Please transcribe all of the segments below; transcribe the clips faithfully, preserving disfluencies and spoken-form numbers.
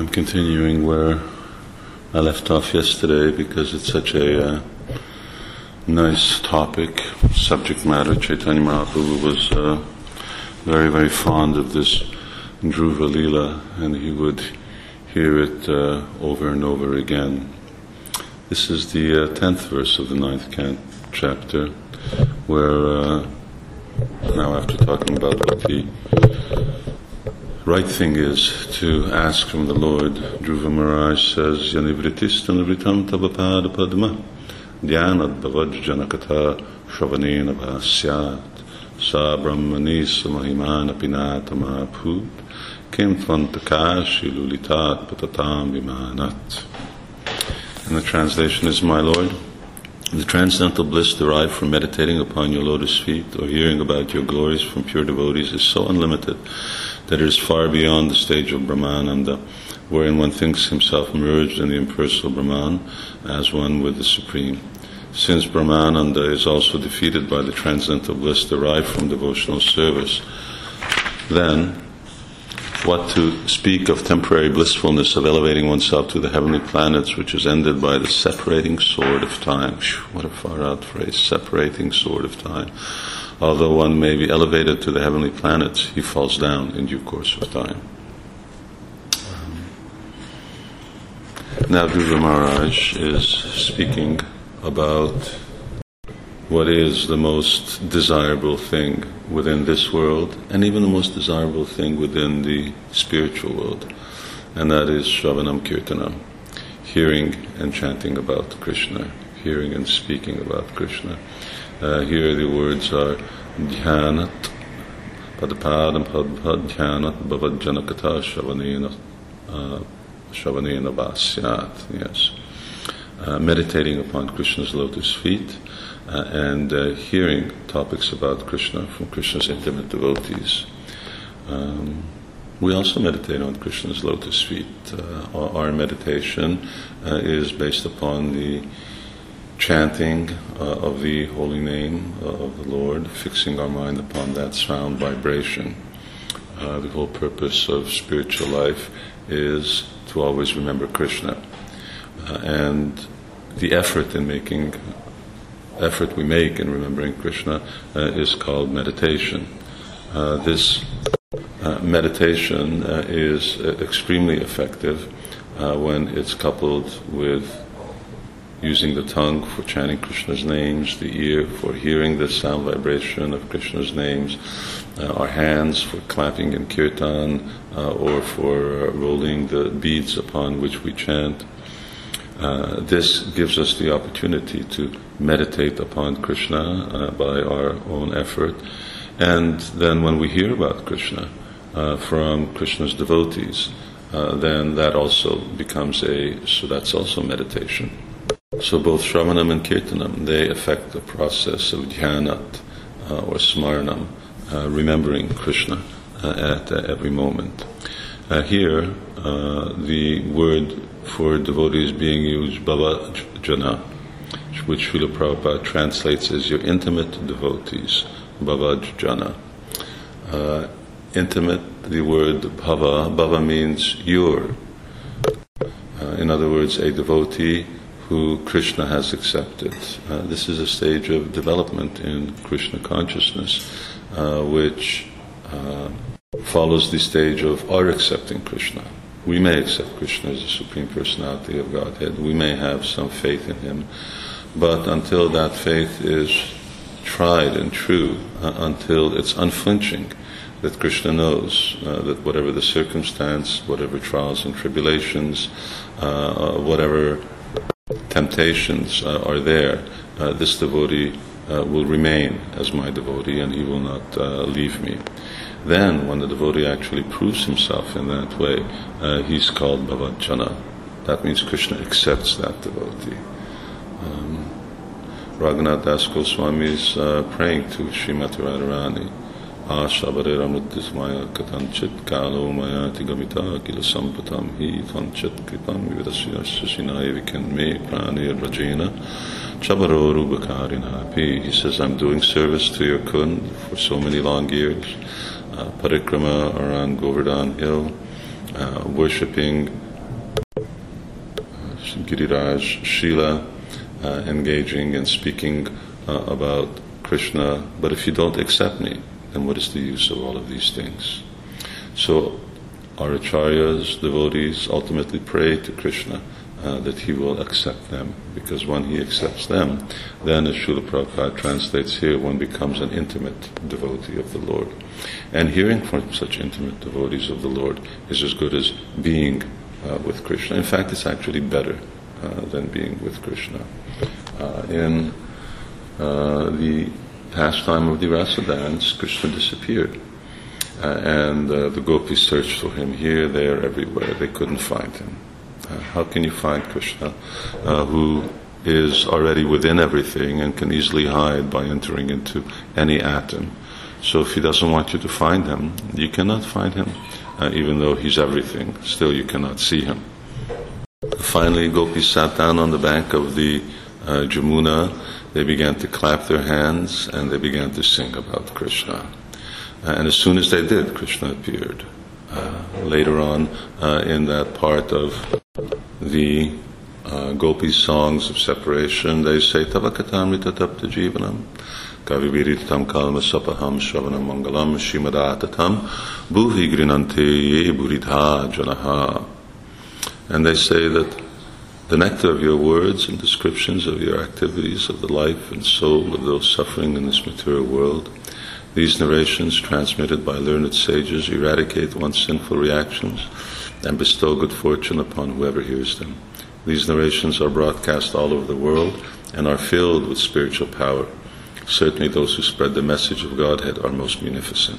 I'm continuing where I left off yesterday because it's such a uh, nice topic, subject matter. Chaitanya Mahaprabhu was uh, very, very fond of this Dhruva Leela, and he would hear it uh, over and over again. This is the uh, tenth verse of the ninth can- chapter, where uh, now after talking about what the right thing is to ask from the Lord, Dhruva Maharaj says, Yanivritistan tabapada padma dhyanad bhavad janakata shravanena bhasyat sa brahmani samahimana pinata mahaput kim tvantakashi lulitat patatam vimanat. And the translation is, my Lord, the transcendental bliss derived from meditating upon your lotus feet or hearing about your glories from pure devotees is so unlimited that it is far beyond the stage of Brahmananda, wherein one thinks himself merged in the impersonal Brahman as one with the Supreme. Since Brahmananda is also defeated by the transcendental bliss derived from devotional service, then what to speak of temporary blissfulness of elevating oneself to the heavenly planets, which is ended by the separating sword of time. What a far-out phrase, separating sword of time. Although one may be elevated to the heavenly planets, he falls down in due course of time. Um, now Dhruva Maharaj is speaking about what is the most desirable thing within this world, and even the most desirable thing within the spiritual world, and that is Shravanam Kirtanam, hearing and chanting about Krishna, hearing and speaking about Krishna. Uh, here the words are Dhyanat, Padapadam Padpad Dhyanat Bhavad Janakata Shravanena Shravanena Bhasyat. Yes. Uh, meditating upon Krishna's lotus feet uh, and uh, hearing topics about Krishna from Krishna's intimate devotees. Um, we also meditate on Krishna's lotus feet. Uh, our, our meditation uh, is based upon the chanting uh, of the holy name uh, of the Lord, fixing our mind upon that sound vibration. Uh, the whole purpose of spiritual life is to always remember Krishna. Uh, and the effort in making, effort we make in remembering Krishna uh, is called meditation. Uh, this uh, meditation uh, is uh, extremely effective uh, when it's coupled with using the tongue for chanting Krishna's names, the ear for hearing the sound vibration of Krishna's names, uh, our hands for clapping in kirtan uh, or for uh, rolling the beads upon which we chant. Uh, this gives us the opportunity to meditate upon Krishna uh, by our own effort. And then when we hear about Krishna uh, from Krishna's devotees, uh, then that also becomes a, so that's also meditation. So both Shravanam and Kirtanam, they affect the process of dhyanat uh, or smaranam, uh, remembering Krishna uh, at uh, every moment. Uh, here, uh, the word for devotees being used, Bhava Jana, which Srila Prabhupada translates as your intimate devotees, Bhava Jana. Uh, intimate, the word Bhava, Bhava means your. Uh, in other words, a devotee who Krishna has accepted. Uh, this is a stage of development in Krishna consciousness, uh, which uh, follows the stage of our accepting Krishna. We may accept Krishna as the Supreme Personality of Godhead. We may have some faith in Him. But until that faith is tried and true, uh, until it's unflinching, that Krishna knows uh, that whatever the circumstance, whatever trials and tribulations, uh, whatever temptations uh, are there, uh, this devotee uh, will remain as my devotee and he will not uh, leave me. Then, when the devotee actually proves himself in that way, uh, he's called Bhavajana. That means Krishna accepts that devotee. Um, Raghunath Das Goswami is uh, praying to Srimati Radharani. Ashavarera mrittismaya katanchit kalo mayati gamita kila sampatam hi tanchit kripam vividasya sinaya vikanme prani rajena chabaro rubakarina pi. He says, I'm doing service to your Kund for so many long years. Uh, parikrama around Govardhan Hill, uh, worshipping Giriraj Shila, uh, engaging and speaking uh, about Krishna, but if you don't accept me, then what is the use of all of these things? So our acharyas, devotees, ultimately pray to Krishna uh, that he will accept them, because when he accepts them, then, as Srila Prabhupada translates here, one becomes an intimate devotee of the Lord. And hearing from such intimate devotees of the Lord is as good as being uh, with Krishna. In fact, it's actually better uh, than being with Krishna. Uh, in uh, the pastime of the Rasa dance, Krishna disappeared. Uh, and uh, the gopis searched for him here, there, everywhere. They couldn't find him. Uh, how can you find Krishna, uh, who is already within everything and can easily hide by entering into any atom? So if he doesn't want you to find him, you cannot find him. Uh, even though he's everything, still you cannot see him. Finally, gopis sat down on the bank of the uh, Jamuna. They began to clap their hands and they began to sing about Krishna. Uh, and as soon as they did, Krishna appeared. Uh, later on, uh, in that part of the uh, gopis' songs of separation, they say, Tavakatamrita tapta jivanam, kaviviritam kalma sapaham shravanam mangalam shimadatatam bhuvi grinante ye buridha janaha. And they say that the nectar of your words and descriptions of your activities, of the life and soul of those suffering in this material world, these narrations transmitted by learned sages eradicate one's sinful reactions and bestow good fortune upon whoever hears them. These narrations are broadcast all over the world and are filled with spiritual power. Certainly those who spread the message of Godhead are most munificent.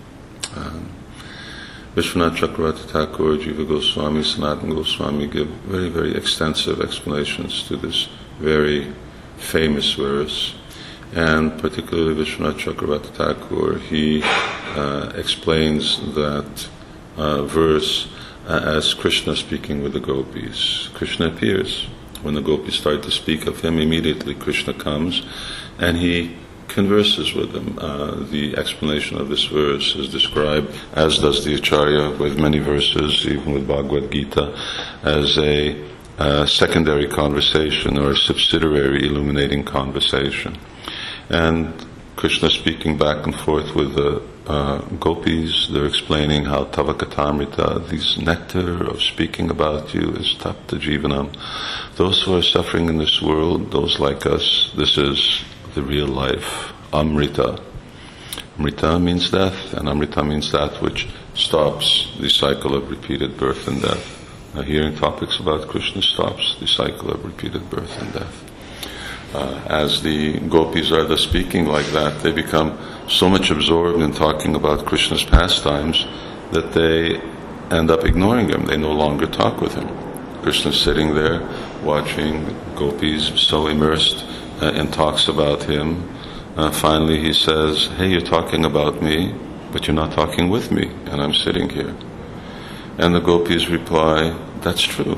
Um, Vishwanath Chakravarti Thakur, Jiva Goswami, Sanatana Goswami give very, very extensive explanations to this very famous verse. And particularly Vishwanath Chakravarti Thakur, he uh, explains that uh, verse uh, as Krishna speaking with the gopis. Krishna appears. When the gopis start to speak of him, immediately Krishna comes and he converses with them. Uh, the explanation of this verse is described, as does the Acharya, with many verses, even with Bhagavad Gita, as a uh, secondary conversation or a subsidiary illuminating conversation. And Krishna speaking back and forth with the uh, gopis, they're explaining how Tavakatamrita, this nectar of speaking about you, is tapta jivanam. Those who are suffering in this world, those like us, this is the real life. Amrita. Amrita means death, and Amrita means that which stops the cycle of repeated birth and death. Now, hearing topics about Krishna stops the cycle of repeated birth and death. Uh, as the gopis are thus speaking like that, they become so much absorbed in talking about Krishna's pastimes that they end up ignoring him. They no longer talk with him. Krishna's sitting there watching gopis so immersed uh, in talks about him. Uh, finally he says, hey, you're talking about me, but you're not talking with me, and I'm sitting here. And the gopis reply, that's true.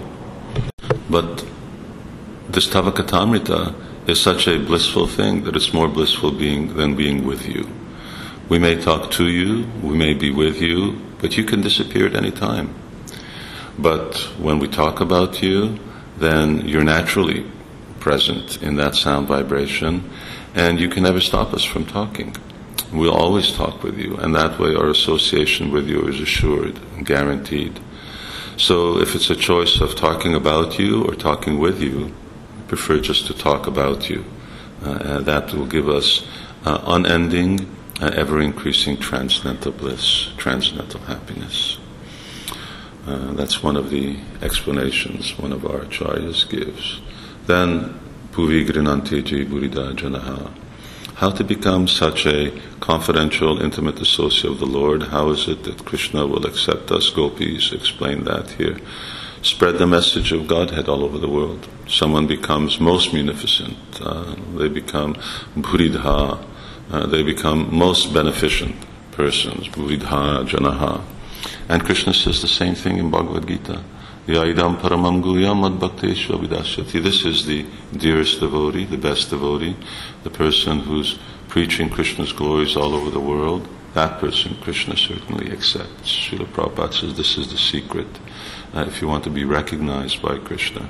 But this Tavakatamrita is such a blissful thing that it's more blissful being than being with you. We may talk to you, we may be with you, but you can disappear at any time. But when we talk about you, then you're naturally present in that sound vibration, and you can never stop us from talking. We'll always talk with you, and that way our association with you is assured and guaranteed. So if it's a choice of talking about you or talking with you, prefer just to talk about you. Uh, that will give us uh, unending, uh, ever-increasing transcendental bliss, transcendental happiness. Uh, that's one of the explanations one of our acharyas gives. Then, Bhuvi Grinanteji Burida Janaha. How to become such a confidential, intimate associate of the Lord? How is it that Krishna will accept us? Gopis explain that here. Spread the message of Godhead all over the world. Someone becomes most munificent. Uh, they become Buridha. Uh, they become most beneficent persons. Buridha Janaha. And Krishna says the same thing in Bhagavad Gita. Yaidam paramam guyam mad bhakteshu avidasyati. This is the dearest devotee, the best devotee, the person who's preaching Krishna's glories all over the world. That person Krishna certainly accepts. Srila Prabhupada says this is the secret. Uh, if you want to be recognized by Krishna,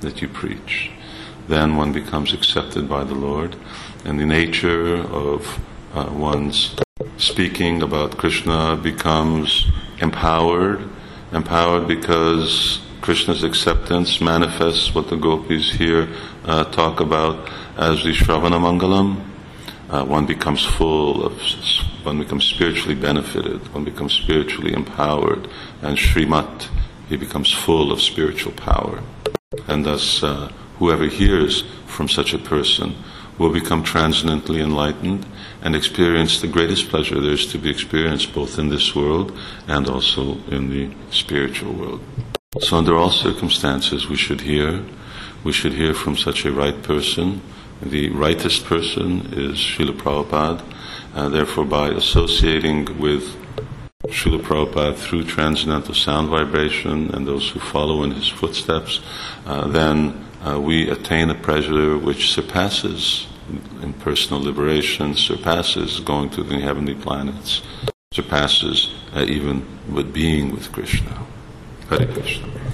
that you preach. Then one becomes accepted by the Lord, and the nature of uh, one's speaking about Krishna becomes empowered, empowered because Krishna's acceptance manifests what the gopis here uh, talk about as the Shravana Mangalam. Uh, one becomes full of, one becomes spiritually benefited, one becomes spiritually empowered, and Srimat, he becomes full of spiritual power. And thus, uh, whoever hears from such a person will become transcendently enlightened and experience the greatest pleasure there is to be experienced both in this world and also in the spiritual world. So under all circumstances we should hear, we should hear from such a right person. The rightest person is Srila Prabhupada, uh, therefore by associating with Srila Prabhupada through transcendental sound vibration and those who follow in his footsteps, uh, then uh, we attain a pleasure which surpasses impersonal liberation, surpasses going to the heavenly planets, surpasses uh, even with being with Krishna. Hare Krishna.